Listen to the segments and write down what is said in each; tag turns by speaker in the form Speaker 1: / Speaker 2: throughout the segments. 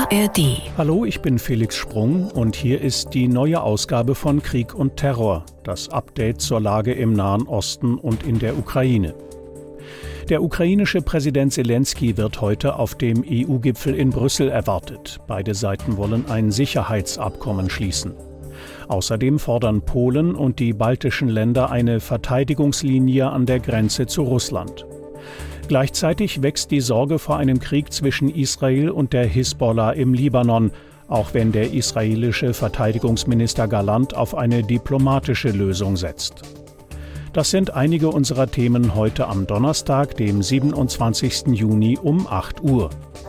Speaker 1: ARD.
Speaker 2: Hallo, ich bin Felix Sprung und hier ist die neue Ausgabe von Krieg und Terror, das Update zur Lage im Nahen Osten und in der Ukraine. Der ukrainische Präsident Selenskyj wird heute auf dem EU-Gipfel in Brüssel erwartet. Beide Seiten wollen ein Sicherheitsabkommen schließen. Außerdem fordern Polen und die baltischen Länder eine Verteidigungslinie an der Grenze zu Russland. Gleichzeitig wächst die Sorge vor einem Krieg zwischen Israel und der Hisbollah im Libanon, auch wenn der israelische Verteidigungsminister Gallant auf eine diplomatische Lösung setzt. Das sind einige unserer Themen heute am Donnerstag, dem 27. Juni um 8 Uhr.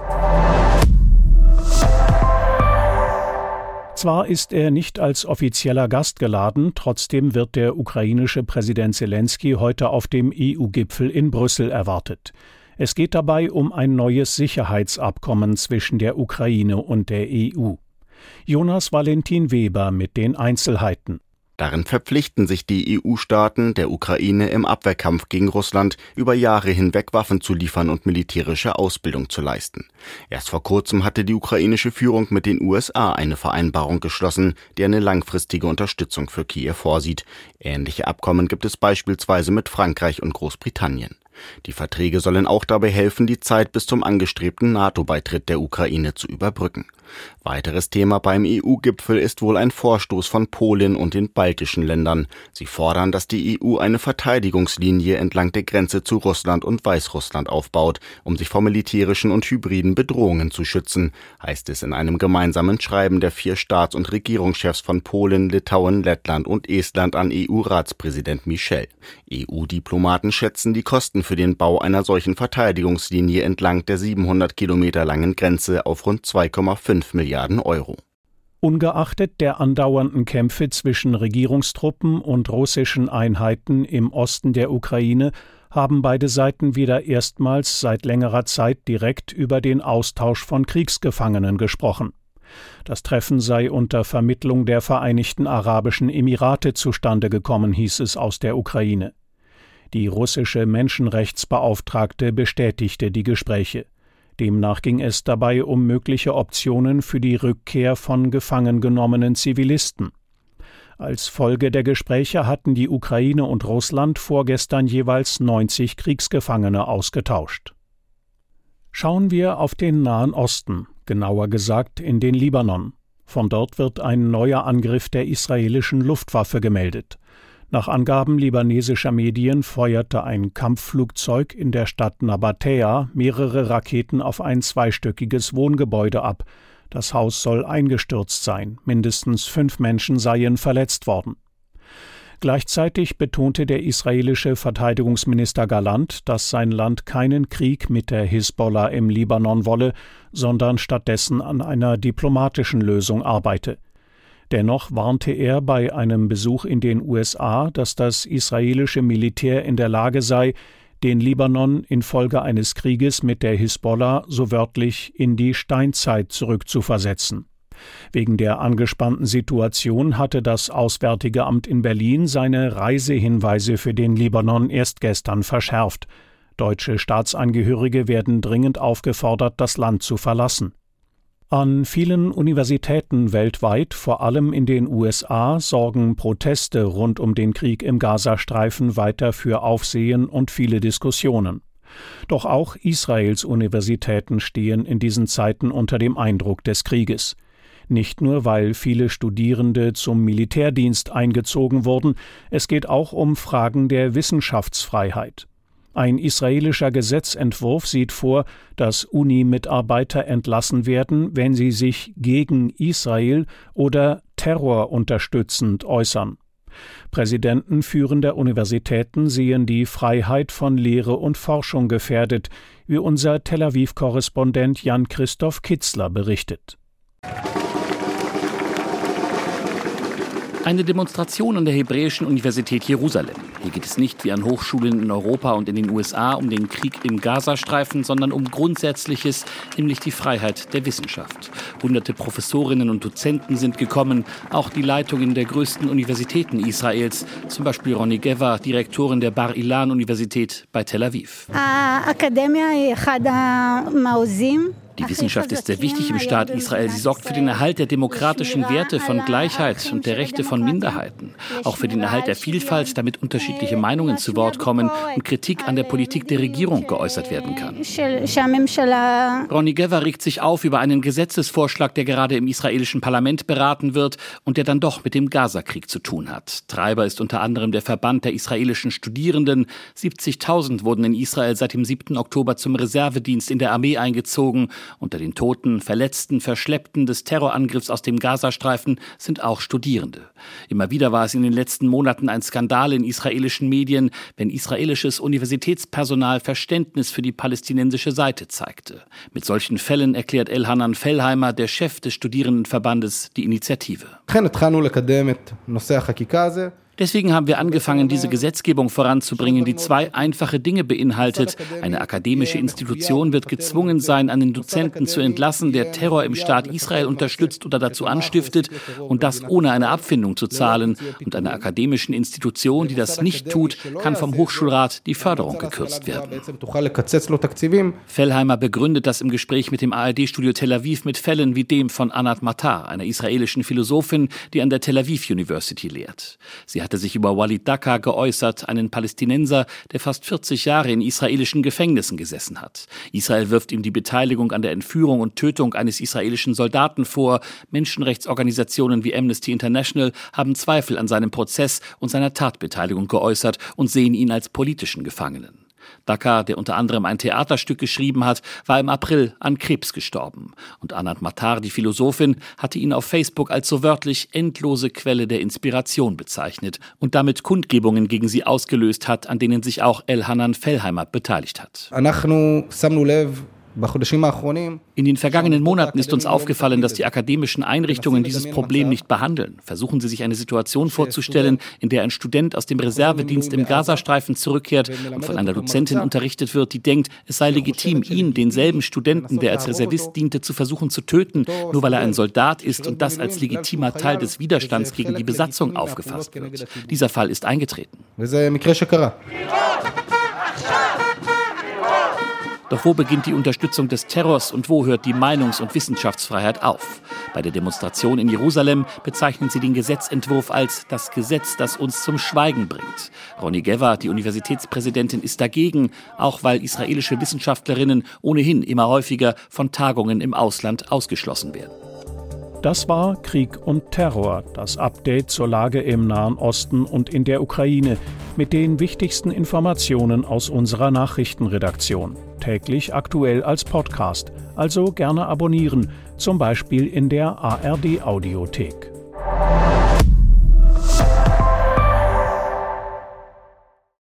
Speaker 2: Zwar ist er nicht als offizieller Gast geladen, trotzdem wird der ukrainische Präsident Selenskyj heute auf dem EU-Gipfel in Brüssel erwartet. Es geht dabei um ein neues Sicherheitsabkommen zwischen der Ukraine und der EU. Jonas Valentin Weber mit den Einzelheiten.
Speaker 3: Darin verpflichten sich die EU-Staaten, der Ukraine im Abwehrkampf gegen Russland über Jahre hinweg Waffen zu liefern und militärische Ausbildung zu leisten. Erst vor kurzem hatte die ukrainische Führung mit den USA eine Vereinbarung geschlossen, die eine langfristige Unterstützung für Kiew vorsieht. Ähnliche Abkommen gibt es beispielsweise mit Frankreich und Großbritannien. Die Verträge sollen auch dabei helfen, die Zeit bis zum angestrebten NATO-Beitritt der Ukraine zu überbrücken. Weiteres Thema beim EU-Gipfel ist wohl ein Vorstoß von Polen und den baltischen Ländern. Sie fordern, dass die EU eine Verteidigungslinie entlang der Grenze zu Russland und Weißrussland aufbaut, um sich vor militärischen und hybriden Bedrohungen zu schützen, heißt es in einem gemeinsamen Schreiben der 4 Staats- und Regierungschefs von Polen, Litauen, Lettland und Estland an EU-Ratspräsident Michel. EU-Diplomaten schätzen die Kosten für den Bau einer solchen Verteidigungslinie entlang der 700 Kilometer langen Grenze auf rund 2,5 Milliarden Euro.
Speaker 2: Ungeachtet der andauernden Kämpfe zwischen Regierungstruppen und russischen Einheiten im Osten der Ukraine haben beide Seiten wieder erstmals seit längerer Zeit direkt über den Austausch von Kriegsgefangenen gesprochen. Das Treffen sei unter Vermittlung der Vereinigten Arabischen Emirate zustande gekommen, hieß es aus der Ukraine. Die russische Menschenrechtsbeauftragte bestätigte die Gespräche. Demnach ging es dabei um mögliche Optionen für die Rückkehr von gefangen genommenen Zivilisten. Als Folge der Gespräche hatten die Ukraine und Russland vorgestern jeweils 90 Kriegsgefangene ausgetauscht. Schauen wir auf den Nahen Osten, genauer gesagt in den Libanon. Von dort wird ein neuer Angriff der israelischen Luftwaffe gemeldet. Nach Angaben libanesischer Medien feuerte ein Kampfflugzeug in der Stadt Nabatäa mehrere Raketen auf ein zweistöckiges Wohngebäude ab. Das Haus soll eingestürzt sein. Mindestens 5 Menschen seien verletzt worden. Gleichzeitig betonte der israelische Verteidigungsminister Gallant, dass sein Land keinen Krieg mit der Hisbollah im Libanon wolle, sondern stattdessen an einer diplomatischen Lösung arbeite. Dennoch warnte er bei einem Besuch in den USA, dass das israelische Militär in der Lage sei, den Libanon infolge eines Krieges mit der Hisbollah so wörtlich in die Steinzeit zurückzuversetzen. Wegen der angespannten Situation hatte das Auswärtige Amt in Berlin seine Reisehinweise für den Libanon erst gestern verschärft. Deutsche Staatsangehörige werden dringend aufgefordert, das Land zu verlassen. An vielen Universitäten weltweit, vor allem in den USA, sorgen Proteste rund um den Krieg im Gazastreifen weiter für Aufsehen und viele Diskussionen. Doch auch Israels Universitäten stehen in diesen Zeiten unter dem Eindruck des Krieges. Nicht nur, weil viele Studierende zum Militärdienst eingezogen wurden, es geht auch um Fragen der Wissenschaftsfreiheit. Ein israelischer Gesetzentwurf sieht vor, dass Uni-Mitarbeiter entlassen werden, wenn sie sich gegen Israel oder terrorunterstützend äußern. Präsidenten führender Universitäten sehen die Freiheit von Lehre und Forschung gefährdet, wie unser Tel Aviv-Korrespondent Jan-Christoph Kitzler berichtet.
Speaker 4: Eine Demonstration an der Hebräischen Universität Jerusalem. Hier geht es nicht wie an Hochschulen in Europa und in den USA um den Krieg im Gazastreifen, sondern um Grundsätzliches, nämlich die Freiheit der Wissenschaft. Hunderte Professorinnen und Dozenten sind gekommen, auch die Leitungen der größten Universitäten Israels, zum Beispiel Ronny Gewer, Direktorin der Bar-Ilan-Universität bei Tel Aviv. Die Wissenschaft ist sehr wichtig im Staat Israel. Sie sorgt für den Erhalt der demokratischen Werte von Gleichheit und der Rechte von Minderheiten. Auch für den Erhalt der Vielfalt, damit unterschiedliche Meinungen zu Wort kommen und Kritik an der Politik der Regierung geäußert werden kann. Ronnie Gever regt sich auf über einen Gesetzesvorschlag, der gerade im israelischen Parlament beraten wird und der dann doch mit dem Gazakrieg zu tun hat. Treiber ist unter anderem der Verband der israelischen Studierenden. 70.000 wurden in Israel seit dem 7. Oktober zum Reservedienst in der Armee eingezogen. Unter den Toten, Verletzten, Verschleppten des Terrorangriffs aus dem Gazastreifen sind auch Studierende. Immer wieder war es in den letzten Monaten ein Skandal in israelischen Medien, wenn israelisches Universitätspersonal Verständnis für die palästinensische Seite zeigte. Mit solchen Fällen erklärt Elhanan Fellheimer, der Chef des Studierendenverbandes, die Initiative. Deswegen haben wir angefangen, diese Gesetzgebung voranzubringen, die 2 einfache Dinge beinhaltet. Eine akademische Institution wird gezwungen sein, einen Dozenten zu entlassen, der Terror im Staat Israel unterstützt oder dazu anstiftet, und das ohne eine Abfindung zu zahlen. Und einer akademischen Institution, die das nicht tut, kann vom Hochschulrat die Förderung gekürzt werden. Fellheimer begründet das im Gespräch mit dem ARD-Studio Tel Aviv mit Fällen wie dem von Anat Matar, einer israelischen Philosophin, die an der Tel Aviv University lehrt. Sie hatte sich über Walid Daka geäußert, einen Palästinenser, der fast 40 Jahre in israelischen Gefängnissen gesessen hat. Israel wirft ihm die Beteiligung an der Entführung und Tötung eines israelischen Soldaten vor. Menschenrechtsorganisationen wie Amnesty International haben Zweifel an seinem Prozess und seiner Tatbeteiligung geäußert und sehen ihn als politischen Gefangenen. Daka, der unter anderem ein Theaterstück geschrieben hat, war im April an Krebs gestorben. Und Anat Matar, die Philosophin, hatte ihn auf Facebook als so wörtlich endlose Quelle der Inspiration bezeichnet und damit Kundgebungen gegen sie ausgelöst hat, an denen sich auch Elhanan Fellheimer beteiligt hat. In den vergangenen Monaten ist uns aufgefallen, dass die akademischen Einrichtungen dieses Problem nicht behandeln. Versuchen Sie sich eine Situation vorzustellen, in der ein Student aus dem Reservedienst im Gazastreifen zurückkehrt und von einer Dozentin unterrichtet wird, die denkt, es sei legitim, ihn, denselben Studenten, der als Reservist diente, zu versuchen zu töten, nur weil er ein Soldat ist und das als legitimer Teil des Widerstands gegen die Besatzung aufgefasst wird. Dieser Fall ist eingetreten. Doch wo beginnt die Unterstützung des Terrors und wo hört die Meinungs- und Wissenschaftsfreiheit auf? Bei der Demonstration in Jerusalem bezeichnen sie den Gesetzentwurf als das Gesetz, das uns zum Schweigen bringt. Ronnie Gever, die Universitätspräsidentin, ist dagegen, auch weil israelische Wissenschaftlerinnen ohnehin immer häufiger von Tagungen im Ausland ausgeschlossen werden.
Speaker 2: Das war Krieg und Terror, das Update zur Lage im Nahen Osten und in der Ukraine mit den wichtigsten Informationen aus unserer Nachrichtenredaktion. Täglich aktuell als Podcast, also gerne abonnieren, zum Beispiel in der ARD-Audiothek.